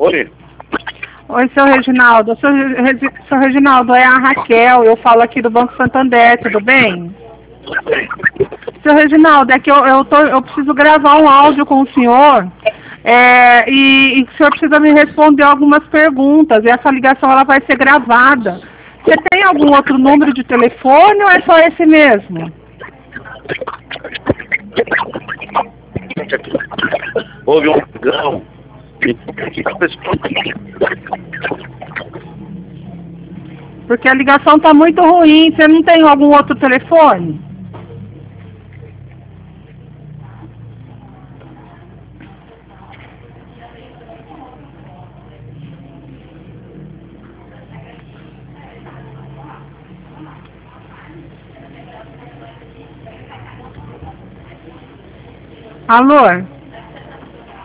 Oi. Oi, seu Reginaldo. Seu Reginaldo, é a Raquel. Eu falo aqui do Banco Santander, tudo bem? Seu Reginaldo, é que eu preciso gravar um áudio com o senhor e o senhor precisa me responder algumas perguntas. E essa ligação ela vai ser gravada. Você tem algum outro número de telefone ou é só esse mesmo? Houve um grão. Porque a ligação está muito ruim. Você não tem algum outro telefone? Alô?